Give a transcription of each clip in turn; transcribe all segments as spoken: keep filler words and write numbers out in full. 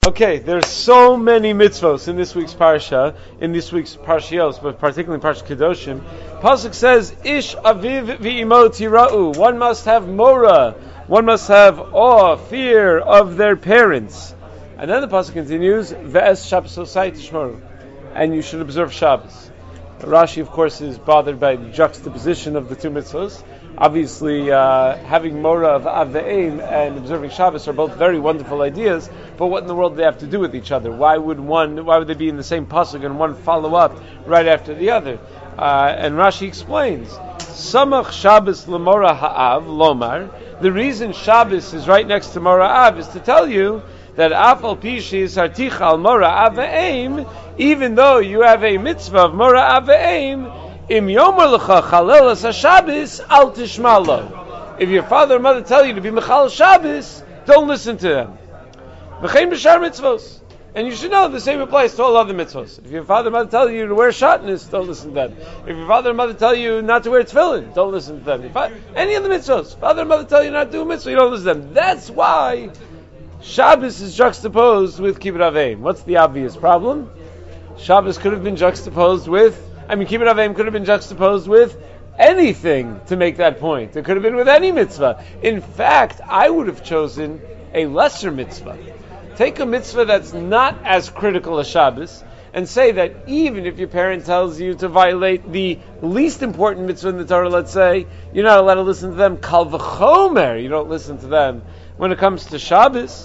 Okay, there's so many mitzvos in this week's parsha, in this week's parshios, but particularly in Parsha Kedoshim. Pasuk says, "Ish aviv v'imo tira'u." One must have mora. One must have awe, fear of their parents. And then the pasuk continues, "Ve'es Shabbos osai tishmoru," and you should observe Shabbos. Rashi, of course, is bothered by the juxtaposition of the two mitzvos. Obviously, uh, having Mora of Av Ve'em and observing Shabbos are both very wonderful ideas, but what in the world do they have to do with each other? Why would one, why would they be in the same pasuk and one follow up right after the other? Uh, and Rashi explains, Samach Shabbos L'Mora Ha'av Lomar, the reason Shabbos is right next to Mora Av is to tell you that Afal Pishi Sartich Al Mora Av Ve'em, even though you have a mitzvah of Mora Av Ve'em, Im yomer lecha chalel es haShabbos al tishma lo. If your father or mother tell you to be mechal Shabbos, don't listen to them. V'chein b'shar mitzvos, and you should know the same applies to all other mitzvos. If your father or mother tell you to wear shatnez, don't listen to them. If your father or mother tell you not to wear tefillin, don't listen to them. If I, any of the mitzvos, father or mother tell you not to do a mitzvah, you don't listen to them. That's why Shabbos is juxtaposed with Kibbut Aveim. What's the obvious problem? Shabbos could have been juxtaposed with I mean, Kibbut Aveim could have been juxtaposed with anything to make that point. It could have been with any mitzvah. In fact, I would have chosen a lesser mitzvah. Take a mitzvah that's not as critical as Shabbos, and say that even if your parent tells you to violate the least important mitzvah in the Torah, let's say, you're not allowed to listen to them. Kal v'chomer, you don't listen to them when it comes to Shabbos.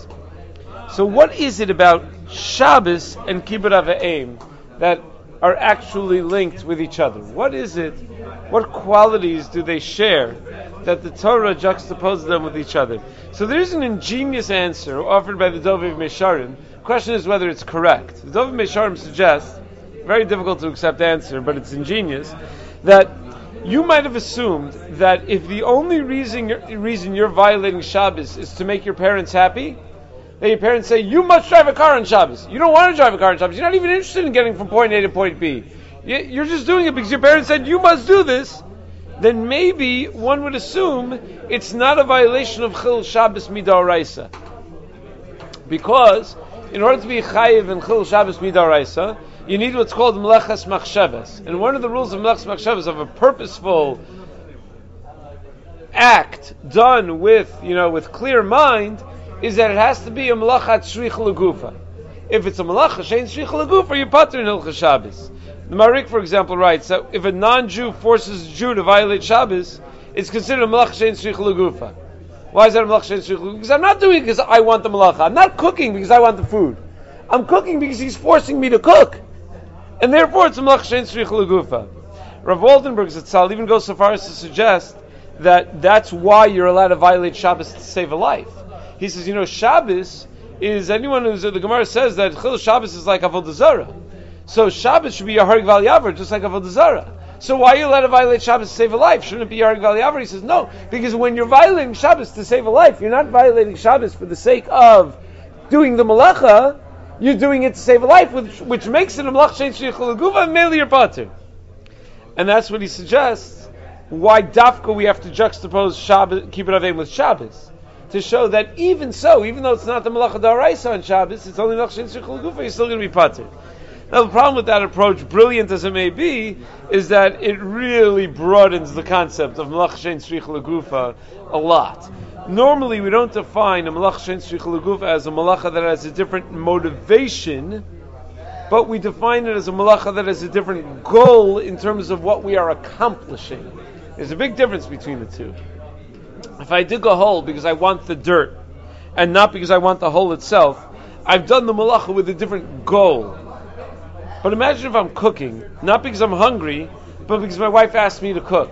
So what is it about Shabbos and Kibbut Aveim that are actually linked with each other? What is it? What qualities do they share that the Torah juxtaposes them with each other? So there's an ingenious answer offered by the Dovei Mesharim. The question is whether it's correct. The Dovei Mesharim suggests, very difficult to accept answer, but it's ingenious, that you might have assumed that if the only reason you're, reason you're violating Shabbos is to make your parents happy, that your parents say, you must drive a car on Shabbos. You don't want to drive a car on Shabbos. You're not even interested in getting from point A to point B. You're just doing it because your parents said, you must do this. Then maybe one would assume it's not a violation of Chil Shabbos Midoraisa. Because in order to be Chayiv in Chil Shabbos Midoraisa, you need what's called Melechas Machshavas. And one of the rules of Melechas Machshavas, of a purposeful act done with, you know, with clear mind, is that it has to be a malachat shricha legufa. If it's a malacha shein shricha legufa, you're patur in Hilchos Shabbos. The Marik, for example, writes that if a non-Jew forces a Jew to violate Shabbos, it's considered a malacha shein shricha legufa. Why is that a malacha shein shricha legufa? Because I'm not doing it because I want the malacha. I'm not cooking because I want the food. I'm cooking because he's forcing me to cook. And therefore it's a malacha shein shricha legufa. Rav Waldenberg Zatzal even goes so far as to suggest that that's why you're allowed to violate Shabbos to save a life. He says, you know, Shabbos is anyone who's, the Gemara says that Chil Shabbos is like Avodah Zarah. So Shabbos should be a Hareg Val Yavar, just like Avodah Zarah. So why are you allowed to violate Shabbos to save a life? Shouldn't it be Hareg Val Yavar? He says, no, because when you're violating Shabbos to save a life, you're not violating Shabbos for the sake of doing the malacha, you're doing it to save a life, which, which makes it a malach shein shricha legufa, and mainly your pater. And that's what he suggests, why dafka we have to juxtapose Shabbos, Kibbut Aveim with Shabbos. To show that even so, even though it's not the Malacha D'Oraisa on Shabbos, it's only Malacha Shein Shricha L'Gufa, you're still going to be pater. Now the problem with that approach, brilliant as it may be, is that it really broadens the concept of Malacha Shein Shricha L'Gufa a lot. Normally we don't define a Malacha Shein Shricha L'Gufa as a Malacha that has a different motivation, but we define it as a Malacha that has a different goal in terms of what we are accomplishing. There's a big difference between the two. If I dig a hole because I want the dirt, and not because I want the hole itself, I've done the malacha with a different goal. But imagine if I'm cooking, not because I'm hungry, but because my wife asked me to cook.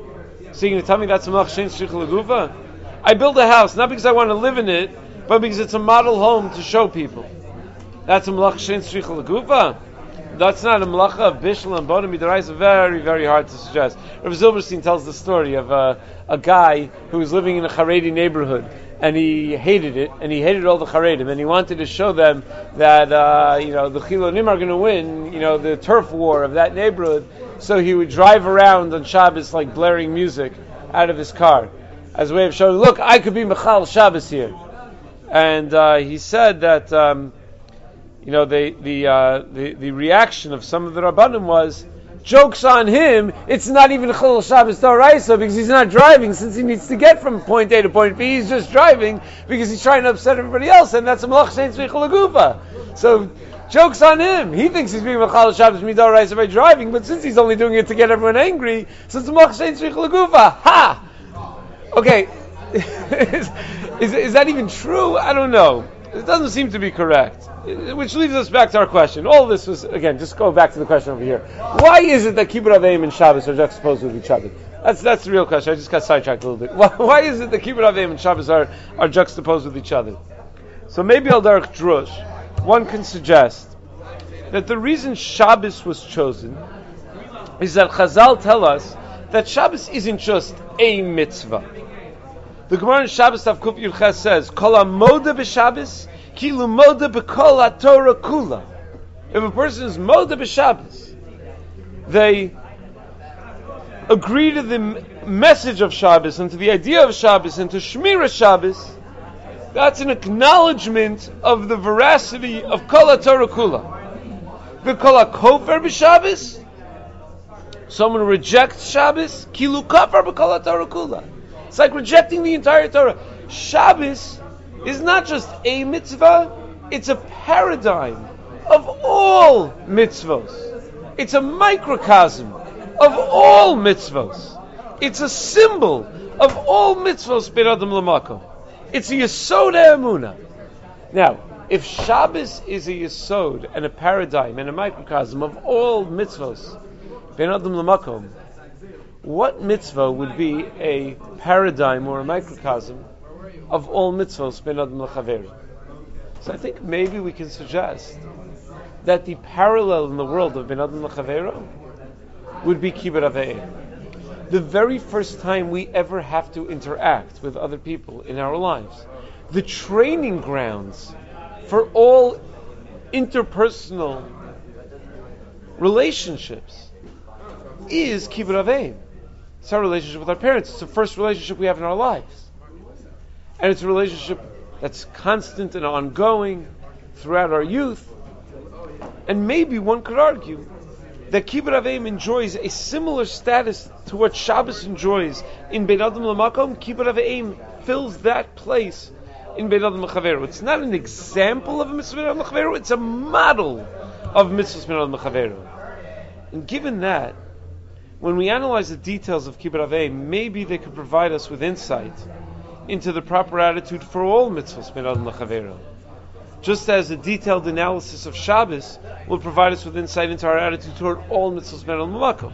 So you're going to tell me that's a malacha shein shricha legufa? I build a house, not because I want to live in it, but because it's a model home to show people. That's a malacha shein shricha legufa? That's not a malacha of bishul and bonim midaraisa. Very, very hard to suggest. Rav Zilberstein tells the story of a, a guy who was living in a Haredi neighborhood, and he hated it, and he hated all the Haredim, and he wanted to show them that uh, you know the Chilonim are going to win, you know, the turf war of that neighborhood. So he would drive around on Shabbos like blaring music out of his car, as a way of showing, look, I could be Mechal Shabbos here. And uh, he said that. Um, you know, the the uh, the the reaction of some of the Rabbanim was, jokes on him, it's not even Chilul Shabbos D'Oraisa because he's not driving since he needs to get from point A to point B. He's just driving because he's trying to upset everybody else, and that's a Malach Shein Tzricha L'Gufa. So, joke's on him. He thinks he's being Chilul Shabbos D'Oraisa by driving, but since he's only doing it to get everyone angry, so it's a Malach Shein Tzricha L'Gufa. Ha! Okay, is, is, is that even true? I don't know. It doesn't seem to be correct. Which leaves us back to our question. All this was, again, just go back to the question over here. Why is it that Kibbutz Avim and Shabbos are juxtaposed with each other? That's that's the real question. I just got sidetracked a little bit. Why, why is it that Kibbutz Avim and Shabbos are, are juxtaposed with each other? So maybe Al Derech Drush, one can suggest that the reason Shabbos was chosen is that Chazal tell us that Shabbos isn't just a mitzvah. The Gemara in Shabbos Tav Kuf Yud Ches says, Kol HaModa b'Shabbos Kilu Moda B'Kol HaTorah Kula. If a person is Moda b'Shabbos, they agree to the message of Shabbos and to the idea of Shabbos and to Shmira Shabbos. That's an acknowledgement of the veracity of Kol HaTorah Kula. B'Kol HaKofer b'Shabbos, someone who rejects Shabbos, Kilu Kafar B'Kol HaTorah Kula. It's like rejecting the entire Torah. Shabbos is not just a mitzvah, it's a paradigm of all mitzvos. It's a microcosm of all mitzvos. It's a symbol of all mitzvos ben adam l'makom. It's a yesod ha'emunah. Now, if Shabbos is a yesod and a paradigm and a microcosm of all mitzvos ben adam l'makom, what mitzvah would be a paradigm or a microcosm of all mitzvahs ben adam l'chaveru? So I think maybe we can suggest that the parallel in the world of ben adam l'chaveru would be kibbutz avim. The very first time we ever have to interact with other people in our lives, the training grounds for all interpersonal relationships is kibbutz avim. It's our relationship with our parents. It's the first relationship we have in our lives. And it's a relationship that's constant and ongoing throughout our youth. And maybe one could argue that Kibbutz Avim enjoys a similar status to what Shabbos enjoys in Ben Adam L'Makom. Kibbutz Avim fills that place in Ben Adam L'Chaveru. It's not an example of a mitzvah Ben Adam L'Chaveru, it's a model of mitzvahs Ben Adam L'Chaveru. And given that, when we analyze the details of Kibbutz Avim, maybe they could provide us with insight into the proper attitude for all mitzvahs ben adam l'chaveru. Just as a detailed analysis of Shabbos will provide us with insight into our attitude toward all mitzvahs ben adam l'makom.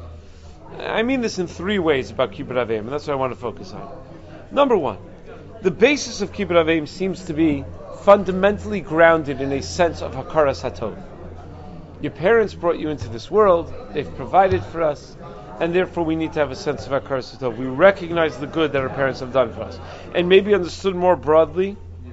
I mean this in three ways about Kibbutz Avim, and that's what I want to focus on. Number one, the basis of Kibbutz Avim seems to be fundamentally grounded in a sense of hakaras hatov. Your parents brought you into this world, they've provided for us, and therefore we need to have a sense of hakaras hatov. We recognize the good that our parents have done for us. And maybe understood more broadly,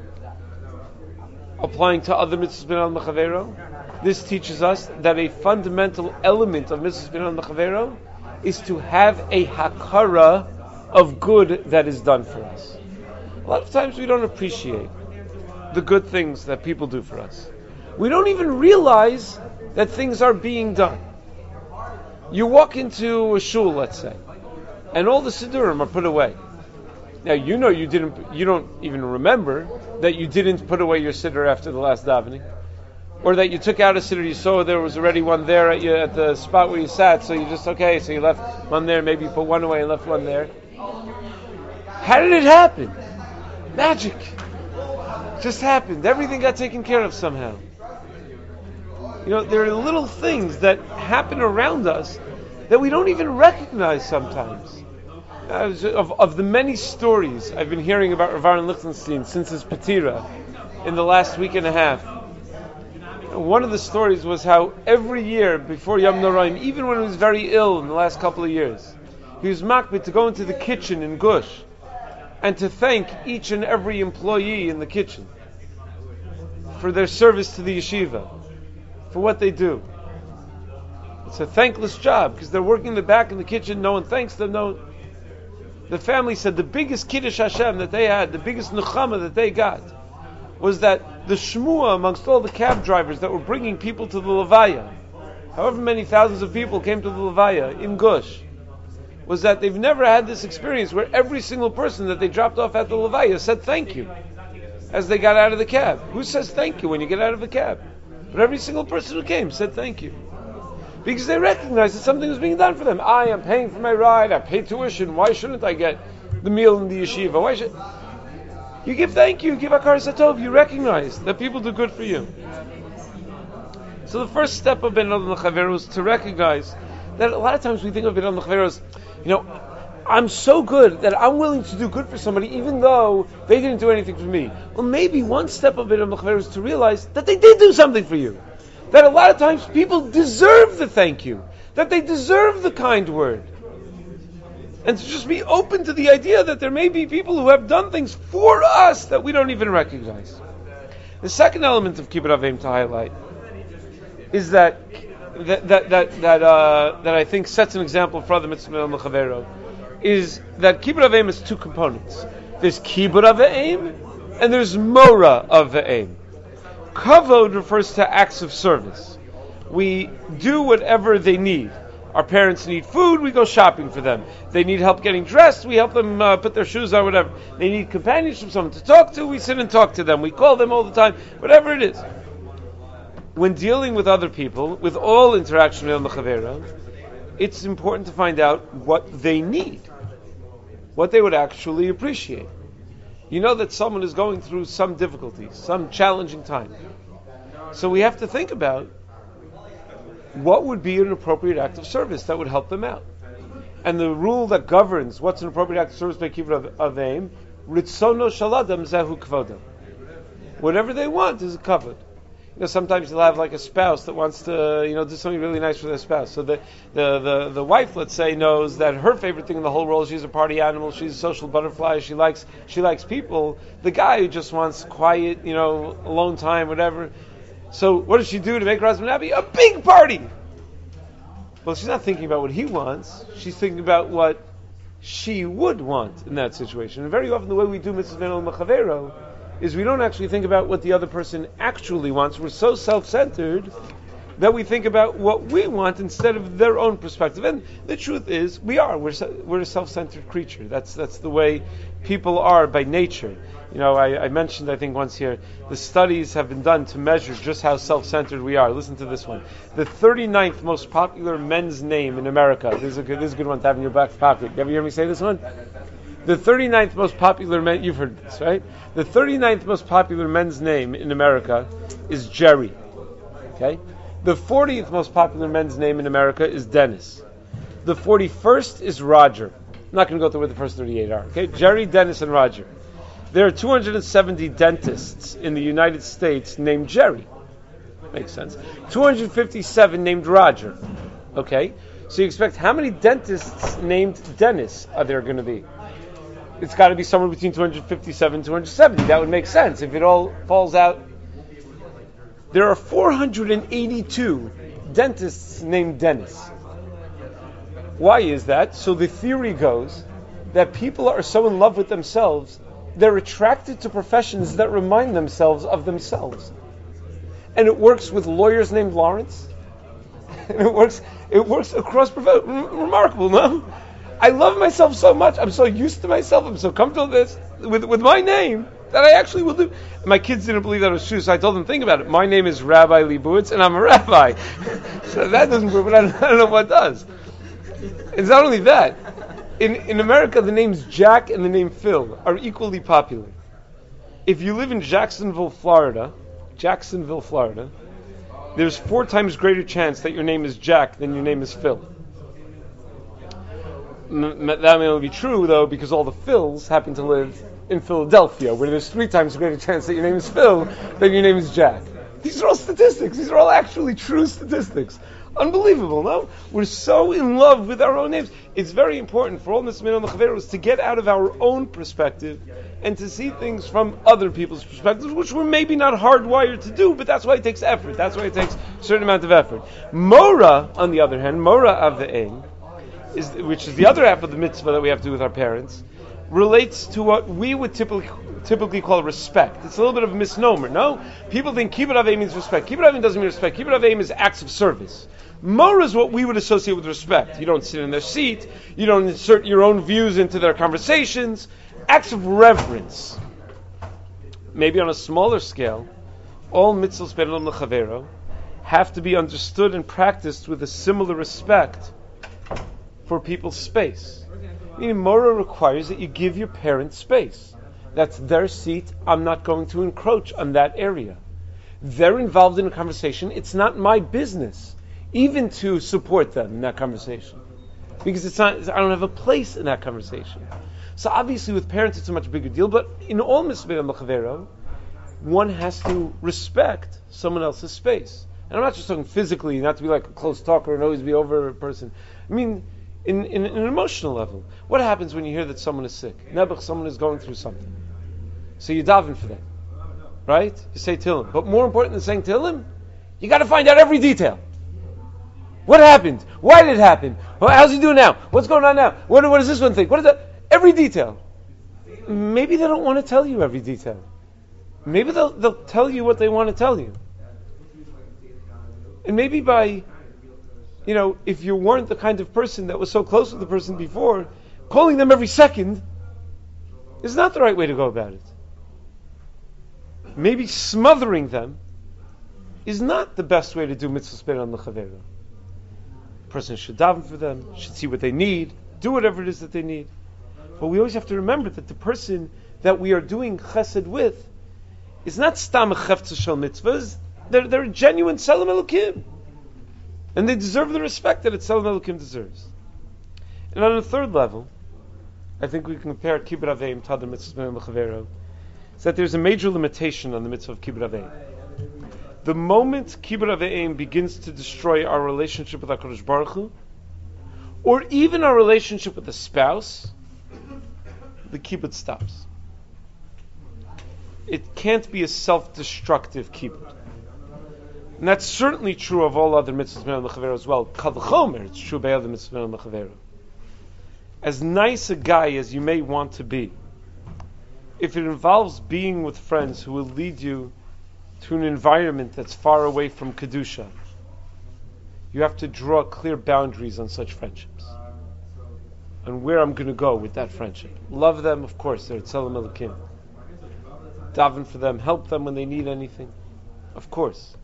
applying to other mitzvahs ben adam l'chaveru, this teaches us that a fundamental element of mitzvahs ben adam l'chaveru is to have a hakara of good that is done for us. A lot of times we don't appreciate the good things that people do for us. We don't even realize that things are being done. You walk into a shul, let's say, and all the siddurim are put away. Now you know you didn't, you don't even remember that you didn't put away your siddur after the last davening, or that you took out a siddur, you saw there was already one there at, you, at the spot where you sat, so you just okay, so you left one there, maybe you put one away and left one there. How did it happen? Magic. It just happened. Everything got taken care of somehow. You know, there are little things that happen around us that we don't even recognize sometimes. Uh, of, of the many stories I've been hearing about Rav Aaron Lichtenstein since his Patira in the last week and a half, one of the stories was how every year before Yom Noraim, even when he was very ill in the last couple of years, he was makbid to go into the kitchen in Gush and to thank each and every employee in the kitchen for their service to the yeshiva, for what they do. It's a thankless job because they're working in the back in the kitchen, no one thanks them. No, the family said the biggest Kiddush Hashem that they had, the biggest Nechama that they got, was that the shmua amongst all the cab drivers that were bringing people to the Levaya, however many thousands of people came to the Levaya in Gush, was that they've never had this experience where every single person that they dropped off at the Levaya said thank you as they got out of the cab. Who says thank you when you get out of the cab? But every single person who came said thank you. Because they recognized that something was being done for them. I am paying for my ride, I pay tuition, why shouldn't I get the meal in the yeshiva? Why should you give thank you, give akar satov, you recognize that people do good for you. So the first step of Ben Adam L'Chaveru is to recognize that a lot of times we think of Ben Adam L'Chaveru as, you know, I'm so good that I'm willing to do good for somebody even though they didn't do anything for me. Well, maybe one step of Ben Adam L'Chaveru is to realize that they did do something for you. That a lot of times people deserve the thank you. That they deserve the kind word. And to just be open to the idea that there may be people who have done things for us that we don't even recognize. The second element of Kibbud Avim to highlight is that that that that that, uh, that I think sets an example for other mitzvah l'chavero, is that Kibbud Avim has two components. There's Kibbud Avim and there's Mora Avim. Kavod refers to acts of service. We do whatever they need. Our parents need food, we go shopping for them. They need help getting dressed, we help them uh, put their shoes on, whatever. They need companionship, someone to talk to, we sit and talk to them. We call them all the time, whatever it is. When dealing with other people, with all interaction with the Chavera, it's important to find out what they need, what they would actually appreciate. You know that someone is going through some difficulties, some challenging time. So we have to think about what would be an appropriate act of service that would help them out. And the rule that governs what's an appropriate act of service by Kibbud Avim, Ritzono Shaladam Zehu Kvodo. Whatever they want is a kavod. You know, sometimes you'll have like a spouse that wants to, you know, do something really nice for their spouse. So the, the, the, the wife, let's say, knows that her favorite thing in the whole world, she's a party animal, she's a social butterfly, she likes she likes people. The guy who just wants quiet, you know, alone time, whatever. So what does she do to make her husband happy? A big party! Well, she's not thinking about what he wants. She's thinking about what she would want in that situation. And very often the way we do mitzvah ben al-machavero is we don't actually think about what the other person actually wants. We're so self-centered that we think about what we want instead of their own perspective. And the truth is, we are. We're we're a self-centered creature. That's that's the way people are by nature. You know, I, I mentioned, I think once here, the studies have been done to measure just how self-centered we are. Listen to this one. The thirty-ninth most popular men's name in America. This is a good, this is a good one to have in your back pocket. You ever hear me say this one? The thirty-ninth most popular men, you've heard this, right? The thirty-ninth most popular men's name in America is Jerry. Okay? The fortieth most popular men's name in America is Dennis. The forty-first is Roger. I'm not going to go through what the first thirty-eight are. Okay? Jerry, Dennis, and Roger. There are two hundred seventy dentists in the United States named Jerry. Makes sense. two hundred fifty-seven named Roger. Okay? So you expect how many dentists named Dennis are there going to be? It's got to be somewhere between two hundred fifty-seven and two hundred seventy. That would make sense if it all falls out. There are four hundred eighty-two dentists named Dennis. Why is that? So the theory goes that people are so in love with themselves, they're attracted to professions that remind themselves of themselves. And it works with lawyers named Lawrence. And it works it works across professions. Remarkable, no? I love myself so much. I'm so used to myself. I'm so comfortable with this, with, with my name, that I actually will do. And my kids didn't believe that was true, so I told them, think about it. My name is Rabbi Leibowitz, and I'm a rabbi. So that doesn't prove it. I don't, I don't know what does. It's not only that. In in America, the names Jack and the name Phil are equally popular. If you live in Jacksonville, Florida, Jacksonville, Florida, there's four times greater chance that your name is Jack than your name is Phil. M- that may only be true, though, because all the Phils happen to live in Philadelphia, where there's three times greater chance that your name is Phil than your name is Jack. These are all statistics. These are all actually true statistics. Unbelievable, no? We're so in love with our own names. It's very important for all Nismin and Chaveros to get out of our own perspective and to see things from other people's perspectives, which we're maybe not hardwired to do, but that's why it takes effort. That's why it takes a certain amount of effort. Mora, on the other hand, Mora Avein, is which is the other half of the mitzvah that we have to do with our parents, relates to what we would typically typically call respect. It's a little bit of a misnomer, no? People think kibbud avim means respect. Kibbud avim doesn't mean respect. Kibbud avim is acts of service. Mora is what we would associate with respect. You don't sit in their seat. You don't insert your own views into their conversations. Acts of reverence. Maybe on a smaller scale, all mitzvahs ben adam lechavero have to be understood and practiced with a similar respect for people's space. Meaning, Mora requires that you give your parents space. That's their seat. I'm not going to encroach on that area. They're involved in a conversation. It's not my business even to support them in that conversation, because it's not. I don't have a place in that conversation. So obviously, with parents, it's a much bigger deal. But in all mitzvah l'chavero, one has to respect someone else's space. And I'm not just talking physically, not to be like a close talker and always be over a person. I mean, in, in, in an emotional level. What happens when you hear that someone is sick? Nebuch, someone is going through something. So you daven for them, right? You say Tehillim. But more important than saying Tehillim, you got to find out every detail. What happened? Why did it happen? How's he doing now? What's going on now? What, what does this one think? What is that? Every detail. Maybe they don't want to tell you every detail. Maybe they'll they'll tell you what they want to tell you. And maybe by, you know, if you weren't the kind of person that was so close with the person before, calling them every second is not the right way to go about it. Maybe smothering them is not the best way to do mitzvahs ben adam lechavero. A person should daven for them, should see what they need, do whatever it is that they need. But we always have to remember that the person that we are doing chesed with is not stam chefetza shel mitzvahs. They're, they're a genuine Tzelem Elokim. And they deserve the respect that a Tzelem Elokim deserves. And on a third level, I think we can compare kibbud avim to other mitzvahs ben adam lechavero, is that there's a major limitation on the mitzvah of kibbud avim. The moment kibbud avim begins to destroy our relationship with HaKadosh Baruch Hu, or even our relationship with a spouse, the kibbud stops. It can't be a self-destructive kibbud. And that's certainly true of all other mitzvahs ben adam lechavero as well. Kal v'chomer, it's true by other mitzvahs ben adam lechavero. As nice a guy as you may want to be, if it involves being with friends who will lead you to an environment that's far away from Kedusha, you have to draw clear boundaries on such friendships. And where I'm going to go with that friendship. Love them, of course, they're Tzelem Elokim. Daven for them, help them when they need anything. Of course.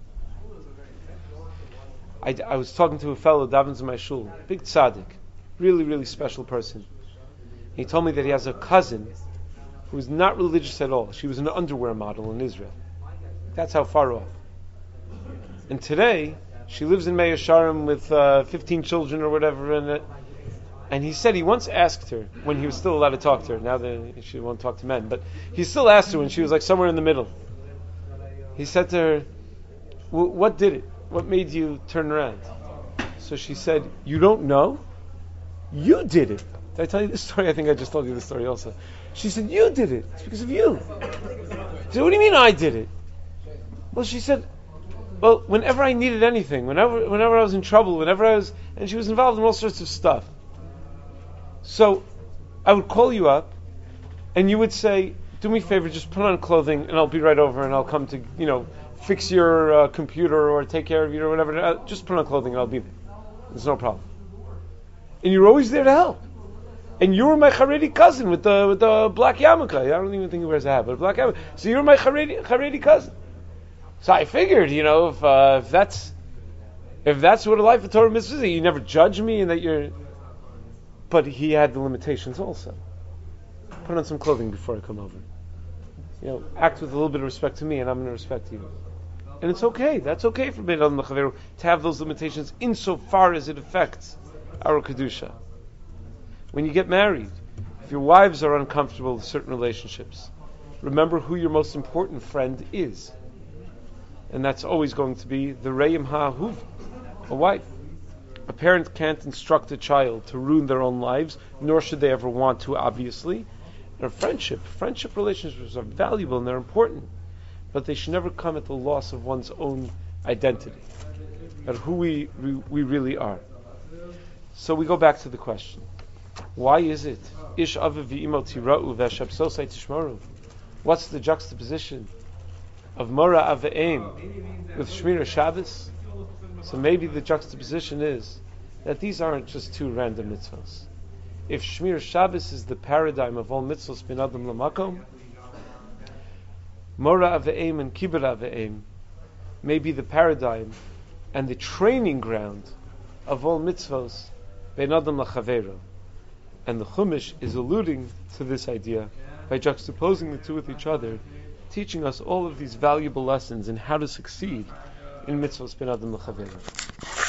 I, I was talking to a fellow, davens in my shul, big tzaddik, really, really special person. He told me that he has a cousin who is not religious at all. She was an underwear model in Israel. That's how far off. And today, she lives in Mea Sharim with uh, fifteen children or whatever. And, uh, and he said he once asked her, when he was still allowed to talk to her, now that she won't talk to men, but he still asked her when she was like somewhere in the middle. He said to her, what did it? What made you turn around? So she said, you don't know? You did it. Did I tell you this story? I think I just told you this story also. She said, you did it. It's because of you. He said, what do you mean I did it? Well, she said, well, whenever I needed anything, whenever whenever I was in trouble, whenever I was, and she was involved in all sorts of stuff. So I would call you up, and you would say, do me a favor, just put on clothing, and I'll be right over, and I'll come to, you know, fix your uh, computer or take care of you or whatever. Uh, just put on clothing, and I'll be there. There's no problem. And you're always there to help. And you were my Haredi cousin with the with the black yarmulke. I don't even think he wears a hat, but a black yarmulke. So you were my Haredi, Haredi cousin. So I figured, you know, if uh, if that's if that's what a life of Torah mitzvah is, that you never judge me and that you're. But he had the limitations also. Put on some clothing before I come over. You know, act with a little bit of respect to me, and I'm going to respect you. And it's okay. That's okay for Ben Adam L'Chaveru to have those limitations insofar as it affects our kedusha. When you get married, if your wives are uncomfortable with certain relationships, remember who your most important friend is. And that's always going to be the Re'im Ha'ahuv, a wife. A parent can't instruct a child to ruin their own lives, nor should they ever want to, obviously. And a friendship, friendship relationships are valuable and they're important, but they should never come at the loss of one's own identity, and who we, we, we really are. So we go back to the question. Why is it? Ish aviv v'imo tira'u v'ashapsosai tishmaru. What's the juxtaposition of Mora Aveim with Shmira Shabbos? So maybe the juxtaposition is that these aren't just two random mitzvahs. If Shmira Shabbos is the paradigm of all mitzvahs bin adam lamakom, Mora Aveim and Kibbur Aveim may be the paradigm and the training ground of all mitzvahs bin adam lachavero. And the Chumash is alluding to this idea by juxtaposing the two with each other, teaching us all of these valuable lessons in how to succeed in mitzvahs bin adam l'chavera.